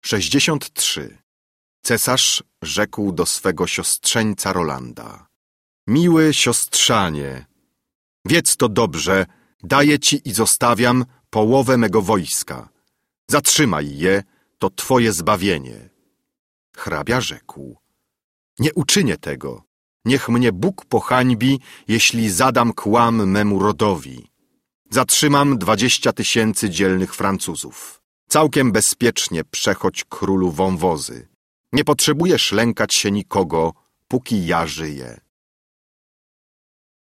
63. Cesarz rzekł do swego siostrzeńca Rolanda: Miły siostrzanie, wiedz to dobrze, daję ci i zostawiam połowę mego wojska. Zatrzymaj je, to twoje zbawienie. Hrabia rzekł: Nie uczynię tego. Niech mnie Bóg pohańbi, jeśli zadam kłam memu rodowi. Zatrzymam 20 000 dzielnych Francuzów. Całkiem bezpiecznie przechodź królu wąwozy. Nie potrzebujesz lękać się nikogo, póki ja żyję.